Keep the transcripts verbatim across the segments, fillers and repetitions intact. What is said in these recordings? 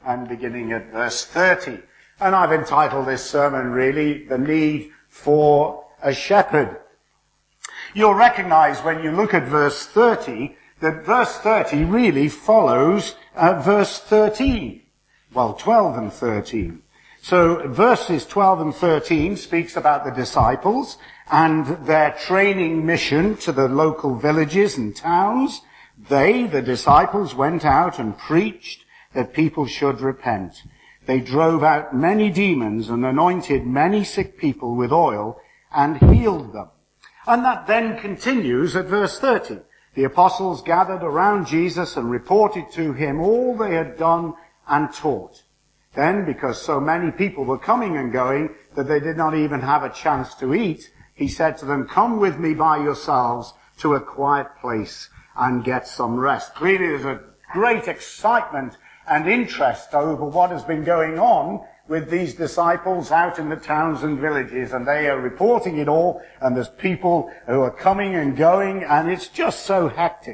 and beginning at verse thirty. And I've entitled this sermon really, The Need for a Shepherd. You'll recognize when you look at verse thirty that verse thirty really follows uh, verse thirteen. Well, twelve and thirteen. So verses twelve and thirteen speaks about the disciples and their training mission to the local villages and towns. They, the disciples, went out and preached that people should repent. They drove out many demons and anointed many sick people with oil and healed them. And that then continues at verse thirty. The apostles gathered around Jesus and reported to him all they had done and taught. Then, because so many people were coming and going that they did not even have a chance to eat, he said to them, "Come with me by yourselves to a quiet place and get some rest." Clearly there's a great excitement and interest over what has been going on with these disciples out in the towns and villages, and they are reporting it all, and there's people who are coming and going, and it's just so hectic.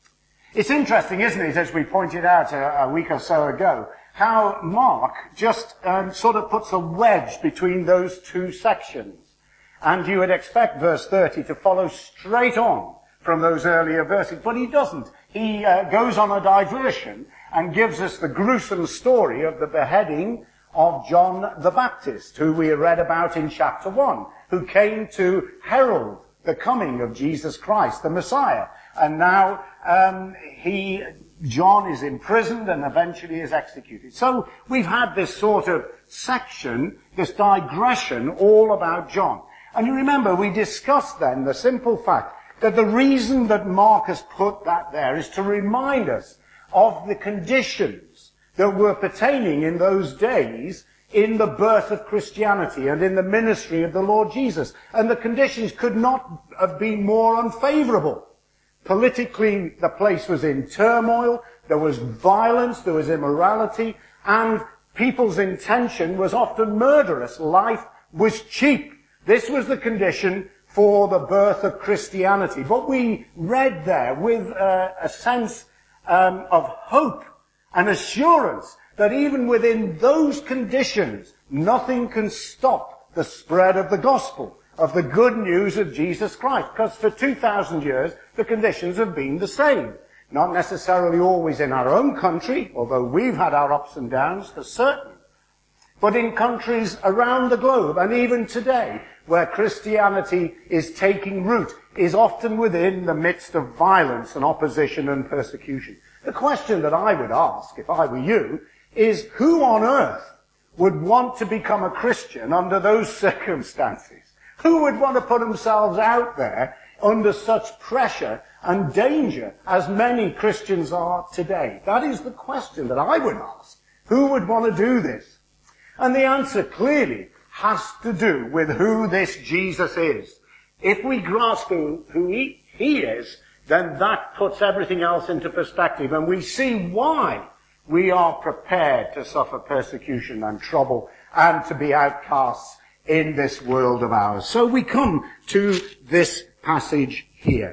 It's interesting, isn't it, as we pointed out a, a week or so ago, how Mark just um, sort of puts a wedge between those two sections. And you would expect verse thirty to follow straight on from those earlier verses, but he doesn't. He uh, goes on a diversion and gives us the gruesome story of the beheading of John the Baptist, who we read about in chapter one, who came to herald the coming of Jesus Christ, the Messiah. And now um, he, John is imprisoned and eventually is executed. So we've had this sort of section, this digression all about John. And you remember we discussed then the simple fact that the reason that Mark has put that there is to remind us of the conditions that were pertaining in those days in the birth of Christianity and in the ministry of the Lord Jesus. And the conditions could not have been more unfavorable. Politically, the place was in turmoil, there was violence, there was immorality, and people's intention was often murderous. Life was cheap. This was the condition for the birth of Christianity. But we read there with uh, a sense um, of hope and assurance that even within those conditions, nothing can stop the spread of the gospel, of the good news of Jesus Christ. Because for two thousand years, the conditions have been the same. Not necessarily always in our own country, although we've had our ups and downs for certain, but in countries around the globe, and even today, where Christianity is taking root, is often within the midst of violence and opposition and persecution. The question that I would ask, if I were you, is who on earth would want to become a Christian under those circumstances? Who would want to put themselves out there under such pressure and danger as many Christians are today? That is the question that I would ask. Who would want to do this? And the answer clearly has to do with who this Jesus is. If we grasp who, who he, he is, then that puts everything else into perspective, and we see why we are prepared to suffer persecution and trouble and to be outcasts in this world of ours. So we come to this passage here.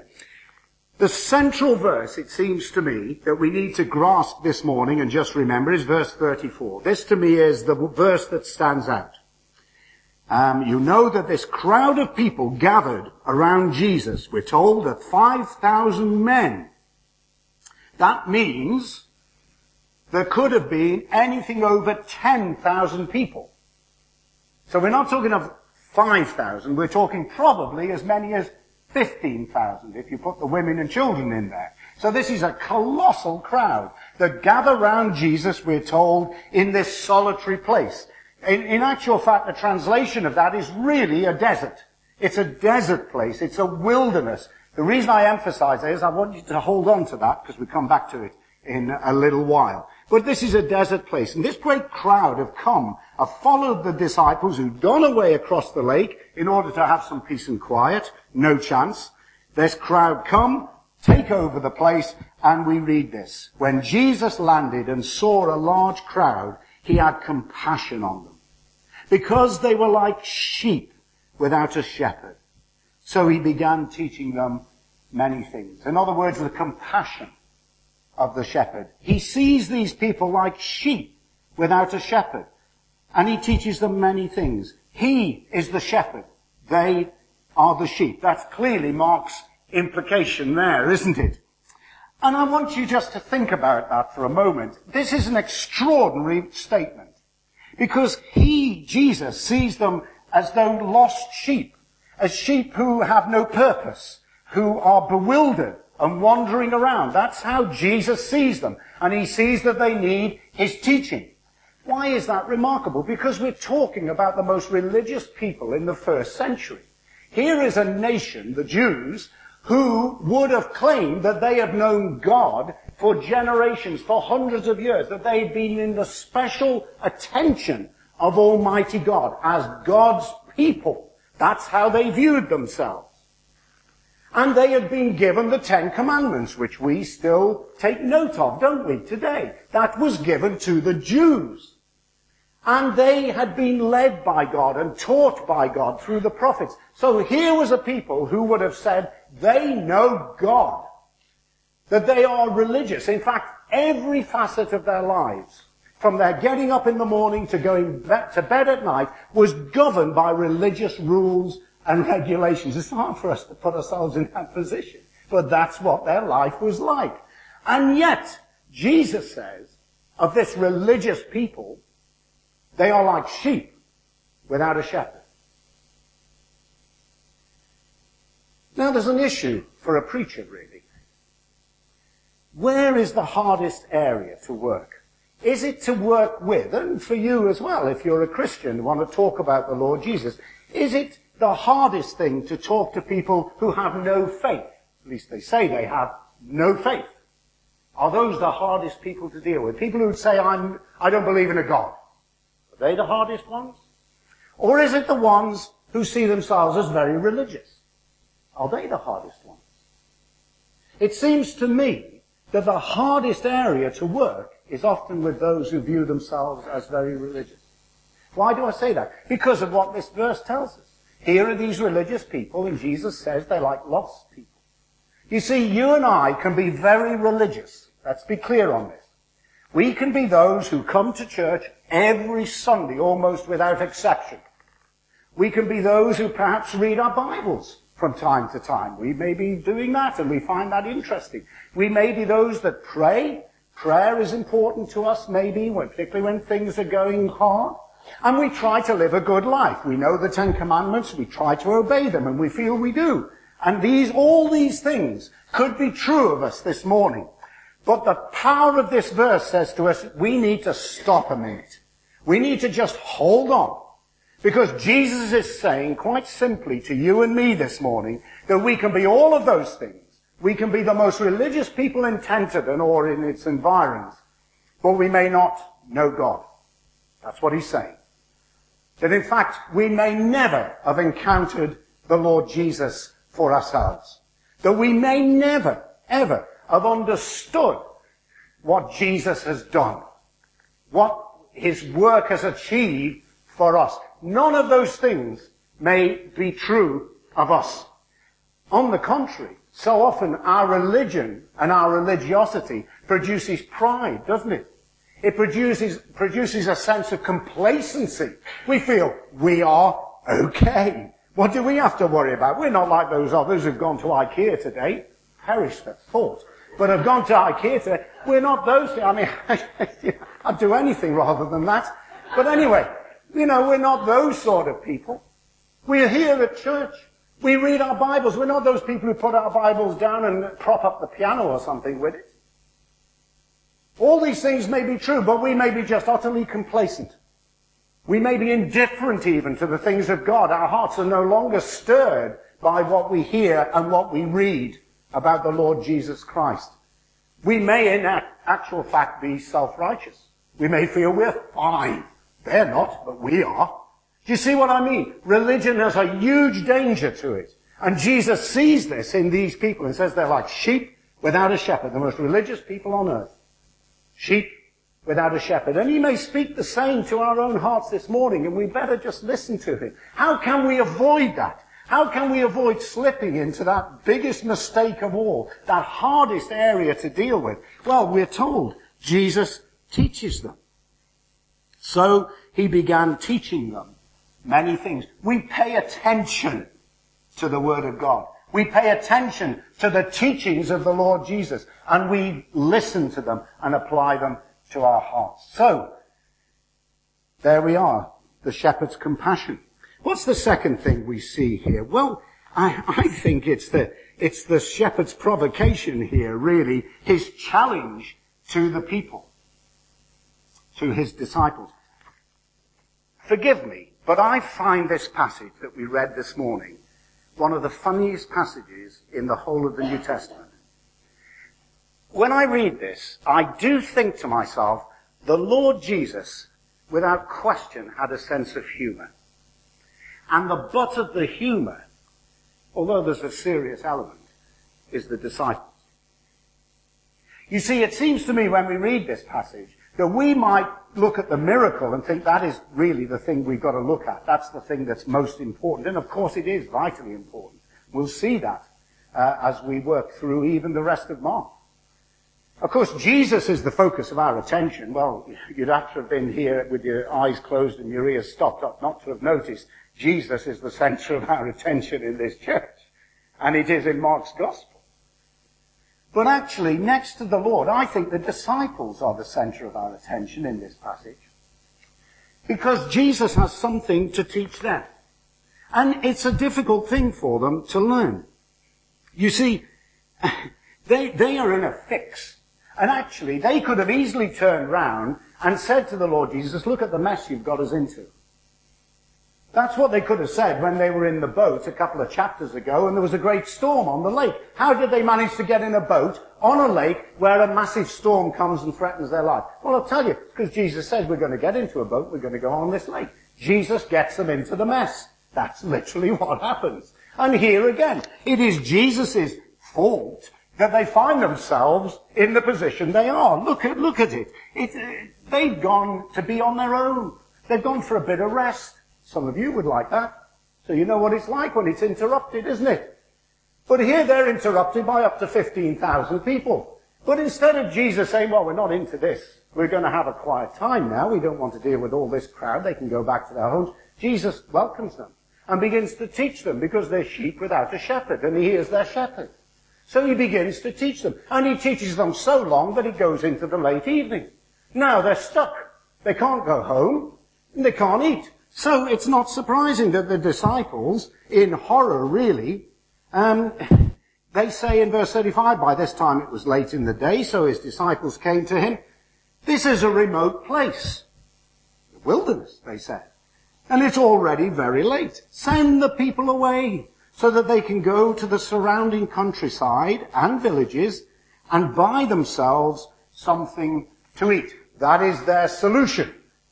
The central verse, it seems to me, that we need to grasp this morning and just remember is verse thirty-four. This to me is the verse that stands out. Um, you know that this crowd of people gathered around Jesus. We're told that five thousand men. That means there could have been anything over ten thousand people. So we're not talking of five thousand, we're talking probably as many as fifteen thousand if you put the women and children in there. So this is a colossal crowd that gather round Jesus, we're told, in this solitary place. In, in actual fact, the translation of that is really a desert. It's a desert place. It's a wilderness. The reason I emphasize it is I want you to hold on to that because we come back to it in a little while. But this is a desert place. And this great crowd have come, have followed the disciples who've gone away across the lake in order to have some peace and quiet. No chance. This crowd come, take over the place, and we read this. When Jesus landed and saw a large crowd, he had compassion on them, because they were like sheep without a shepherd. So he began teaching them many things. In other words, the compassion of the shepherd. He sees these people like sheep without a shepherd. And he teaches them many things. He is the shepherd. They are the sheep. That's clearly Mark's implication there, isn't it? And I want you just to think about that for a moment. This is an extraordinary statement. Because he, Jesus, sees them as though lost sheep. As sheep who have no purpose, who are bewildered and wandering around. That's how Jesus sees them. And he sees that they need his teaching. Why is that remarkable? Because we're talking about the most religious people in the first century. Here is a nation, the Jews, who would have claimed that they had known God for generations, for hundreds of years, that they had been in the special attention of Almighty God as God's people. That's how they viewed themselves. And they had been given the Ten Commandments, which we still take note of, don't we, today? That was given to the Jews. And they had been led by God and taught by God through the prophets. So here was a people who would have said they know God, that they are religious. In fact, every facet of their lives, from their getting up in the morning to going to bed at night, was governed by religious rules and regulations. It's hard for us to put ourselves in that position, but that's what their life was like. And yet, Jesus says of this religious people, they are like sheep without a shepherd. Now there's an issue for a preacher, really. Where is the hardest area to work? Is it to work with, and for you as well, if you're a Christian, want to talk about the Lord Jesus, is it the hardest thing to talk to people who have no faith? At least they say they have no faith. Are those the hardest people to deal with? People who would say, I'm, I don't believe in a God. Are they the hardest ones? Or is it the ones who see themselves as very religious? Are they the hardest ones? It seems to me that the hardest area to work is often with those who view themselves as very religious. Why do I say that? Because of what this verse tells us. Here are these religious people, and Jesus says they're like lost people. You see, you and I can be very religious. Let's be clear on this. We can be those who come to church every Sunday, almost without exception. We can be those who perhaps read our Bibles from time to time. We may be doing that, and we find that interesting. We may be those that pray. Prayer is important to us, maybe, when, particularly when things are going hard. And we try to live a good life. We know the Ten Commandments, we try to obey them, and we feel we do. And these, all these things could be true of us this morning. But the power of this verse says to us, we need to stop a minute. We need to just hold on. Because Jesus is saying quite simply to you and me this morning that we can be all of those things. We can be the most religious people in Tenterden or in its environs, but we may not know God. That's what he's saying. That in fact, we may never have encountered the Lord Jesus for ourselves. That we may never, ever have understood what Jesus has done. What his work has achieved for us. None of those things may be true of us. On the contrary, so often our religion and our religiosity produces pride, doesn't it? It produces, produces a sense of complacency. We feel we are okay. What do we have to worry about? We're not like those others who've gone to IKEA today. Perish the thought. But have gone to IKEA today. We're not those. I mean, I'd do anything rather than that. But anyway, you know, we're not those sort of people. We're here at church. We read our Bibles. We're not those people who put our Bibles down and prop up the piano or something with it. All these things may be true, but we may be just utterly complacent. We may be indifferent even to the things of God. Our hearts are no longer stirred by what we hear and what we read about the Lord Jesus Christ. We may in actual fact be self-righteous. We may feel we're fine. They're not, but we are. Do you see what I mean? Religion has a huge danger to it. And Jesus sees this in these people and says they're like sheep without a shepherd, the most religious people on earth. Sheep without a shepherd. And he may speak the same to our own hearts this morning, and we better just listen to him. How can we avoid that? How can we avoid slipping into that biggest mistake of all, that hardest area to deal with? Well, we're told Jesus teaches them. So he began teaching them many things. We pay attention to the Word of God. We pay attention to the teachings of the Lord Jesus, and we listen to them and apply them to our hearts. So, there we are, the shepherd's compassion. What's the second thing we see here? Well, I, I think it's the, it's the shepherd's provocation here, really, his challenge to the people, to his disciples. Forgive me, but I find this passage that we read this morning one of the funniest passages in the whole of the New Testament. When I read this, I do think to myself, the Lord Jesus, without question, had a sense of humour. And the butt of the humour, although there's a serious element, is the disciples. You see, it seems to me when we read this passage that we might look at the miracle and think that is really the thing we've got to look at. That's the thing that's most important. And of course it is vitally important. We'll see that uh, as we work through even the rest of Mark. Of course, Jesus is the focus of our attention. Well, you'd have to have been here with your eyes closed and your ears stopped up not to have noticed Jesus is the center of our attention in this church. And it is in Mark's Gospel. But actually, next to the Lord, I think the disciples are the center of our attention in this passage. Because Jesus has something to teach them. And it's a difficult thing for them to learn. You see, they, they are in a fix. And actually, they could have easily turned round and said to the Lord Jesus, look at the mess you've got us into. That's what they could have said when they were in the boat a couple of chapters ago and there was a great storm on the lake. How did they manage to get in a boat on a lake where a massive storm comes and threatens their life? Well, I'll tell you, because Jesus says we're going to get into a boat, we're going to go on this lake. Jesus gets them into the mess. That's literally what happens. And here again, it is Jesus' fault that they find themselves in the position they are. Look at, look at it. it uh, they've gone to be on their own. They've gone for a bit of rest. Some of you would like that. So you know what it's like when it's interrupted, isn't it? But here they're interrupted by up to fifteen thousand people. But instead of Jesus saying, well, we're not into this. We're going to have a quiet time now. We don't want to deal with all this crowd. They can go back to their homes. Jesus welcomes them and begins to teach them because they're sheep without a shepherd. And he is their shepherd. So he begins to teach them. And he teaches them so long that it goes into the late evening. Now they're stuck. They can't go home. And they can't eat. So it's not surprising that the disciples, in horror really, um, they say in verse thirty-five, by this time it was late in the day, so his disciples came to him. This is a remote place. The wilderness, they said. And it's already very late. Send the people away so that they can go to the surrounding countryside and villages and buy themselves something to eat. That is their solution.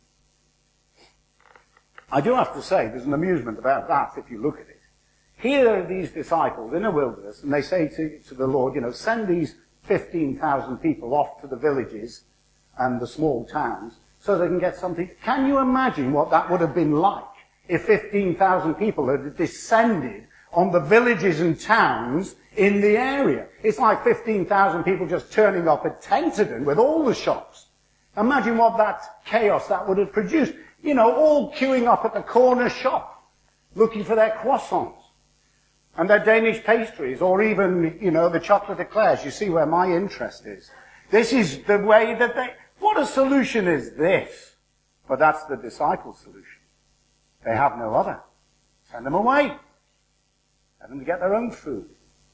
I do have to say, there's an amusement about that if you look at it. Here are these disciples in a wilderness, and they say to, to the Lord, you know, send these fifteen thousand people off to the villages and the small towns so they can get something. Can you imagine what that would have been like if fifteen thousand people had descended on the villages and towns in the area? It's like fifteen thousand people just turning up at Tenterden with all the shops. Imagine what that chaos that would have produced. You know, all queuing up at the corner shop, looking for their croissants and their Danish pastries, or even, you know, the chocolate eclairs. You see where my interest is. This is the way that they, what a solution is this? But that's the disciples' solution. They have no other. Send them away. Let them get their own food.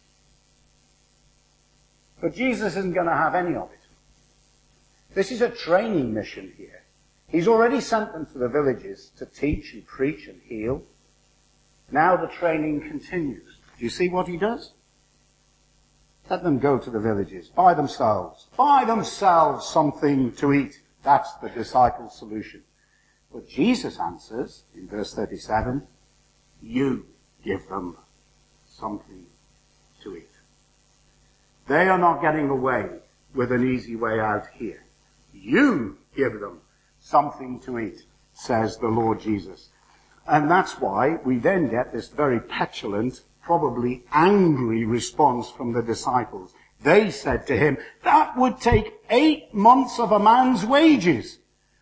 But Jesus isn't going to have any of it. This is a training mission here. He's already sent them to the villages to teach and preach and heal. Now the training continues. Do you see what he does? Let them go to the villages, buy themselves, buy themselves something to eat. That's the disciples' solution. But Jesus answers in verse thirty-seven, you give them something to eat. They are not getting away with an easy way out here. You give them something to eat, says the Lord Jesus. And that's why we then get this very petulant, probably angry response from the disciples. They said to him, that would take eight months of a man's wages.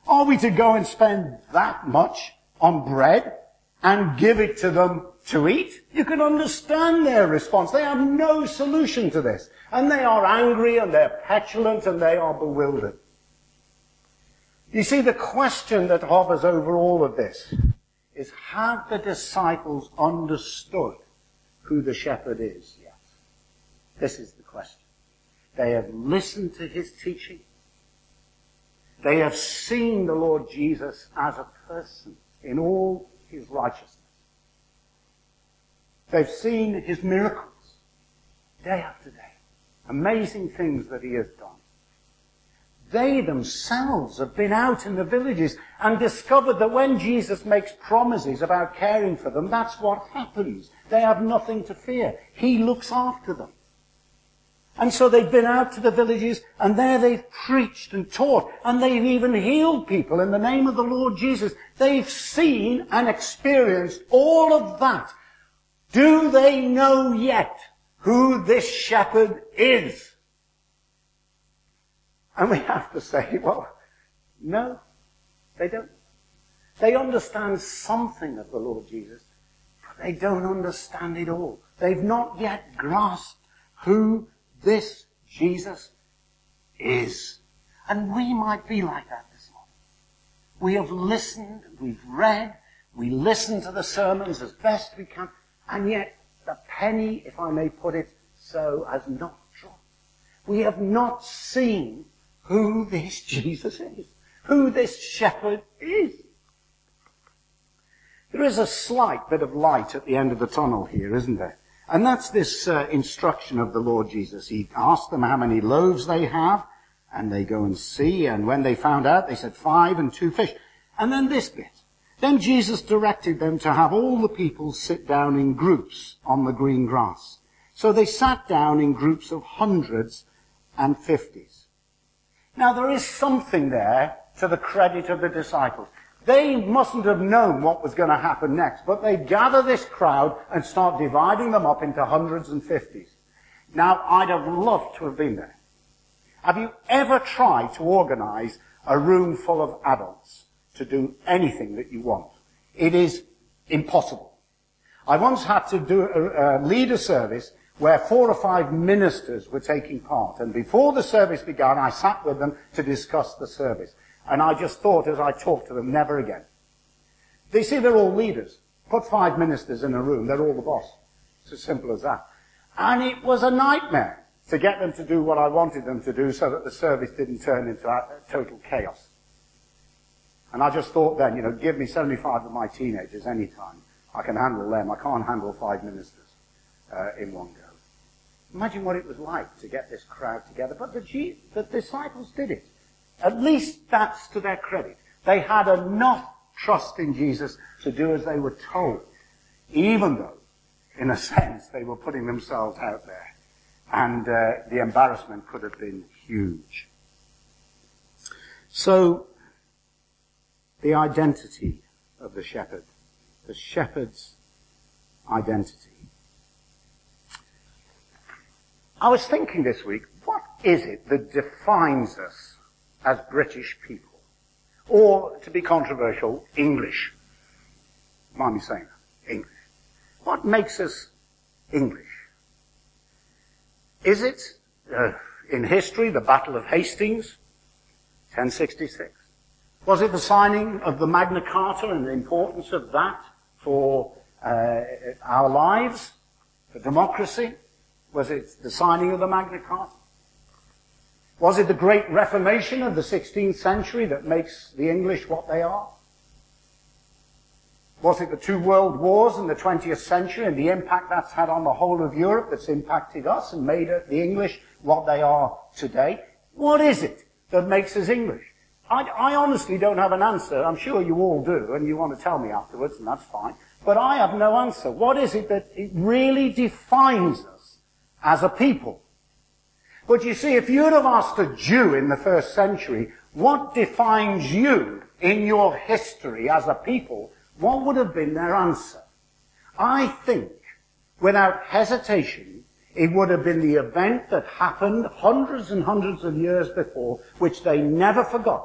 Are we to go and spend that much on bread and give it to them to eat? You can understand their response. They have no solution to this. And they are angry and they're petulant and they are bewildered. You see, the question that hovers over all of this is, have the disciples understood who the shepherd is yet? This is the question. They have listened to his teaching. They have seen the Lord Jesus as a person in all his righteousness. They've seen his miracles day after day. Amazing things that he has done. They themselves have been out in the villages and discovered that when Jesus makes promises about caring for them, that's what happens. They have nothing to fear. He looks after them. And so they've been out to the villages, and there they've preached and taught, and they've even healed people in the name of the Lord Jesus. They've seen and experienced all of that. Do they know yet who this shepherd is? And we have to say, well, no, they don't. They understand something of the Lord Jesus, but they don't understand it all. They've not yet grasped who this Jesus is. And we might be like that this morning. We have listened, we've read, we listen to the sermons as best we can, and yet the penny, if I may put it so, has not dropped. We have not seen who this Jesus is, who this shepherd is. There is a slight bit of light at the end of the tunnel here, isn't there? And that's this uh, instruction of the Lord Jesus. He asked them how many loaves they have, and they go and see, and when they found out, they said five and two fish. And then this bit. Then Jesus directed them to have all the people sit down in groups on the green grass. So they sat down in groups of hundreds and fifties. Now there is something there to the credit of the disciples. They mustn't have known what was going to happen next, but they gather this crowd and start dividing them up into hundreds and fifties. Now, I'd have loved to have been there. Have you ever tried to organize a room full of adults to do anything that you want? It is impossible. I once had to do a, uh, lead a service where four or five ministers were taking part, and before the service began, I sat with them to discuss the service. And I just thought as I talked to them, never again. They see they're all leaders. Put five ministers in a room, they're all the boss. It's as simple as that. And it was a nightmare to get them to do what I wanted them to do so that the service didn't turn into total chaos. And I just thought then, you know, give me seventy-five of my teenagers anytime. I can handle them. I can't handle five ministers uh, in one go. Imagine what it was like to get this crowd together. But the, G- the disciples did it. At least that's to their credit. They had enough trust in Jesus to do as they were told, even though, in a sense, they were putting themselves out there. And uh, the embarrassment could have been huge. So, the identity of the shepherd. The shepherd's identity. I was thinking this week, what is it that defines us as British people? Or, to be controversial, English. Mind me saying that. English. What makes us English? Is it, uh, in history, the Battle of Hastings, ten sixty-six? Was it the signing of the Magna Carta and the importance of that for uh, our lives, for democracy? Was it the signing of the Magna Carta? Was it the Great Reformation of the sixteenth century that makes the English what they are? Was it the two world wars in the twentieth century and the impact that's had on the whole of Europe that's impacted us and made the English what they are today? What is it that makes us English? I, I honestly don't have an answer. I'm sure you all do, and you want to tell me afterwards, and that's fine. But I have no answer. What is it that it really defines us as a people? But you see, if you'd have asked a Jew in the first century, what defines you in your history as a people, what would have been their answer? I think, without hesitation, it would have been the event that happened hundreds and hundreds of years before, which they never forgot,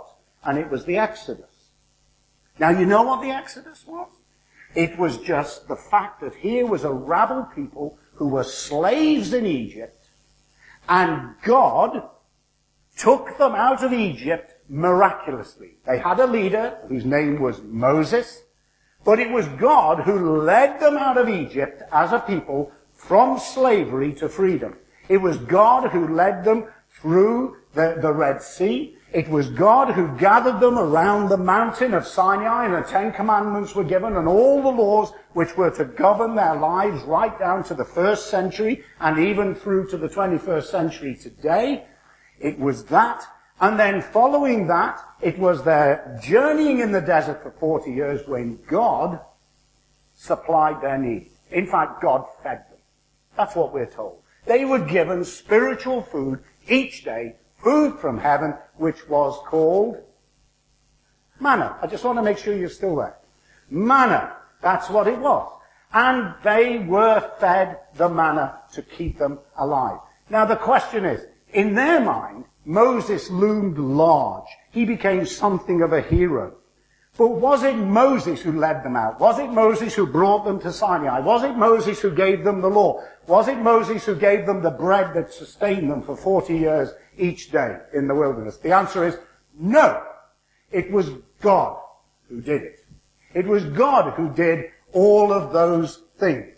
and it was the Exodus. Now, you know what the Exodus was? It was just the fact that here was a rabble people who were slaves in Egypt, and God took them out of Egypt miraculously. They had a leader whose name was Moses, but it was God who led them out of Egypt as a people from slavery to freedom. It was God who led them through the, the Red Sea. It was God who gathered them around the mountain of Sinai, and the Ten Commandments were given, and all the laws which were to govern their lives right down to the first century and even through to the twenty-first century today. It was that. And then following that, it was their journeying in the desert for forty years when God supplied their need. In fact, God fed them. That's what we're told. They were given spiritual food each day, food from heaven, which was called manna. I just want to make sure you're still there. Manna. That's what it was. And they were fed the manna to keep them alive. Now the question is, in their mind, Moses loomed large. He became something of a hero. But was it Moses who led them out? Was it Moses who brought them to Sinai? Was it Moses who gave them the law? Was it Moses who gave them the bread that sustained them for forty years each day in the wilderness? The answer is no. It was God who did it. It was God who did all of those things.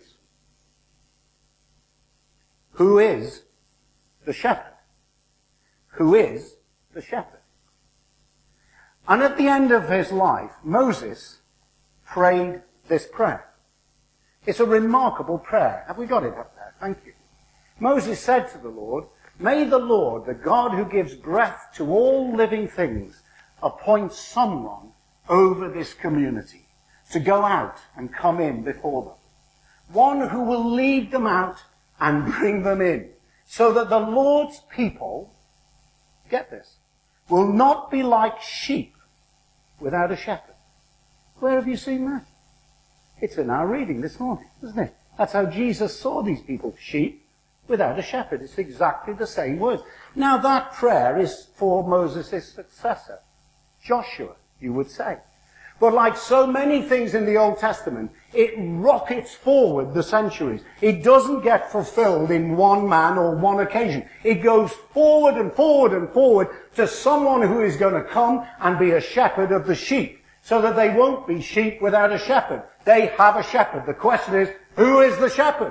Who is the shepherd? Who is the shepherd? And at the end of his life, Moses prayed this prayer. It's a remarkable prayer. Have we got it up there? Thank you. Moses said to the Lord, "May the Lord, the God who gives breath to all living things, appoint someone over this community to go out and come in before them. One who will lead them out and bring them in, so that the Lord's people," get this, "will not be like sheep without a shepherd." Where have you seen that? It's in our reading this morning, isn't it? That's how Jesus saw these people, sheep without a shepherd. It's exactly the same words. Now that prayer is for Moses' successor, Joshua, you would say. But like so many things in the Old Testament, it rockets forward the centuries. It doesn't get fulfilled in one man or one occasion. It goes forward and forward and forward to someone who is going to come and be a shepherd of the sheep, so that they won't be sheep without a shepherd. They have a shepherd. The question is, who is the shepherd?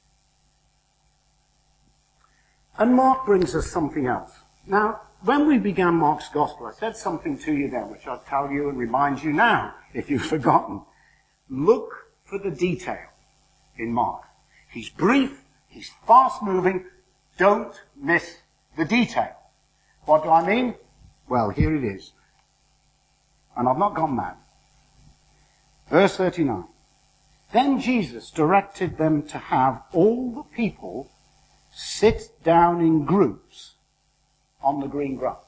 And Mark brings us something else. Now, when we began Mark's Gospel, I said something to you then, which I'll tell you and remind you now, if you've forgotten. Look for the detail in Mark. He's brief, he's fast-moving, don't miss the detail. What do I mean? Well, here it is. And I've not gone mad. Verse thirty-nine. Then Jesus directed them to have all the people sit down in groups on the green grass.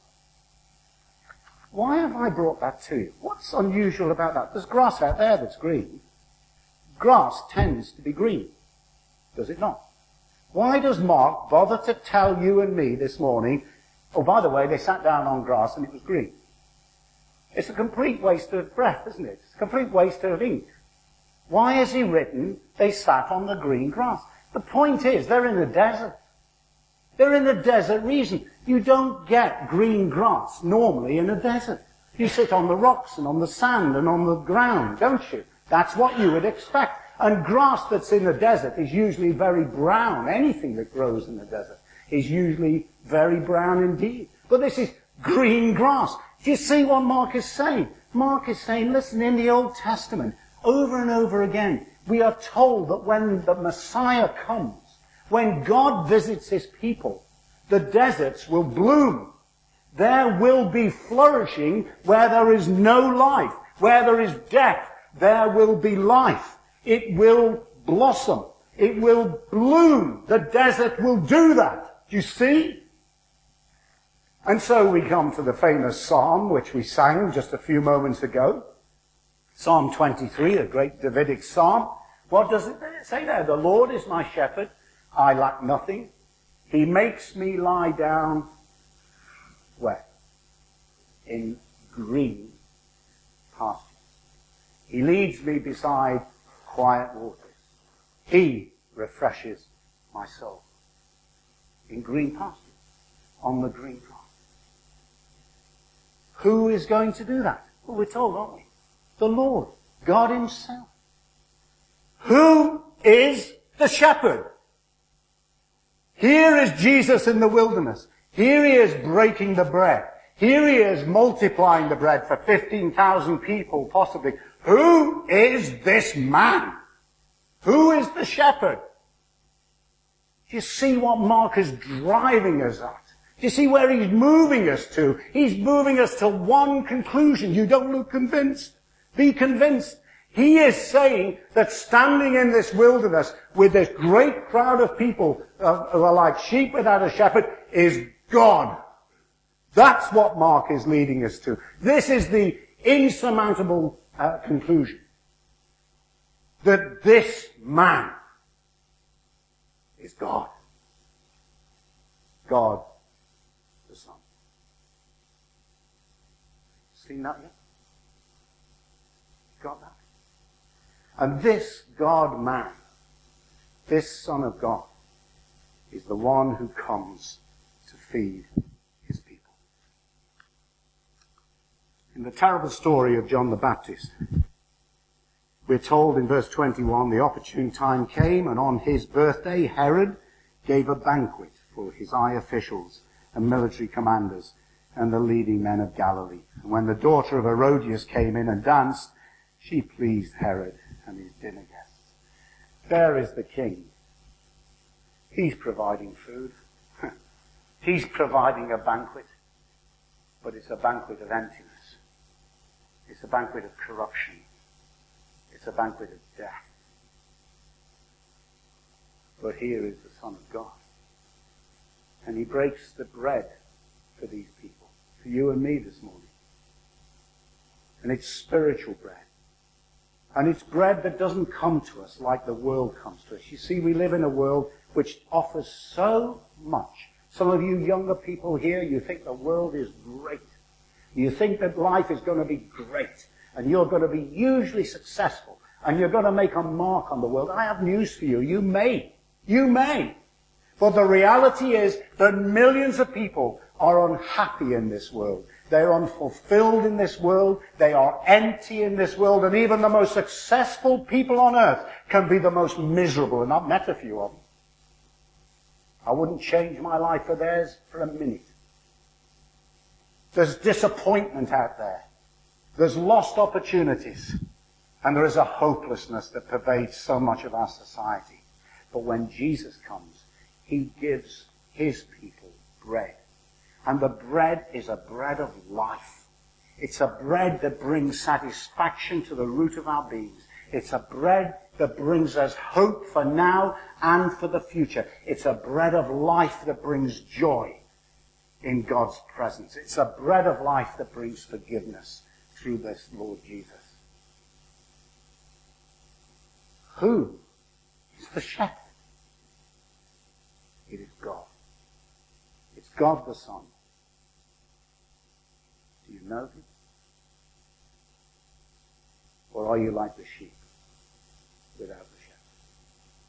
Why have I brought that to you? What's unusual about that? There's grass out there that's green. Grass tends to be green, does it not? Why does Mark bother to tell you and me this morning, oh, by the way, they sat down on grass and it was green? It's a complete waste of breath, isn't it? It's a complete waste of ink. Why has he written they sat on the green grass? The point is, they're in the desert. They're in the desert reason. You don't get green grass normally in a desert. You sit on the rocks and on the sand and on the ground, don't you? That's what you would expect. And grass that's in the desert is usually very brown. Anything that grows in the desert is usually very brown indeed. But this is green grass. Do you see what Mark is saying? Mark is saying, listen, in the Old Testament, over and over again, we are told that when the Messiah comes, when God visits his people, the deserts will bloom. There will be flourishing where there is no life. Where there is death, there will be life. It will blossom. It will bloom. The desert will do that. Do you see? And so we come to the famous psalm which we sang just a few moments ago. Psalm twenty-three, a great Davidic psalm. What does it say there? The Lord is my shepherd. I lack nothing. He makes me lie down where? In green pastures. He leads me beside quiet waters. He refreshes my soul. In green pastures, on the green grass. Who is going to do that? Well, we're told, aren't we? The Lord, God himself. Who is the shepherd? Here is Jesus in the wilderness. Here he is breaking the bread. Here he is multiplying the bread for fifteen thousand people, possibly. Who is this man? Who is the shepherd? Do you see what Mark is driving us at? Do you see where he's moving us to? He's moving us to one conclusion. You don't look convinced. Be convinced. He is saying that standing in this wilderness with this great crowd of people uh, who are like sheep without a shepherd is God. That's what Mark is leading us to. This is the insurmountable uh, conclusion. That this man is God. God the Son. Seen that yet? Got that? And this God-man, this Son of God, is the one who comes to feed his people. In the terrible story of John the Baptist, we're told in verse twenty-one, the opportune time came, and on his birthday, Herod gave a banquet for his high officials and military commanders and the leading men of Galilee. And when the daughter of Herodias came in and danced, she pleased Herod and his dinner guests. There is the king. He's providing food. He's providing a banquet. But it's a banquet of emptiness. It's a banquet of corruption. It's a banquet of death. But here is the Son of God. And he breaks the bread for these people, for you and me this morning. And it's spiritual bread. And it's bread that doesn't come to us like the world comes to us. You see, we live in a world which offers so much. Some of you younger people here, you think the world is great. You think that life is going to be great. And you're going to be hugely successful. And you're going to make a mark on the world. I have news for you. You may. You may. But the reality is that millions of people are unhappy in this world. They're unfulfilled in this world. They are empty in this world. And even the most successful people on earth can be the most miserable. And I've met a few of them. I wouldn't change my life for theirs for a minute. There's disappointment out there. There's lost opportunities. And there is a hopelessness that pervades so much of our society. But when Jesus comes, he gives his people bread. And the bread is a bread of life. It's a bread that brings satisfaction to the root of our beings. It's a bread that brings us hope for now and for the future. It's a bread of life that brings joy in God's presence. It's a bread of life that brings forgiveness through this Lord Jesus. Who is the shepherd? It is God. It's God the Son. Do you know him? Or are you like the sheep without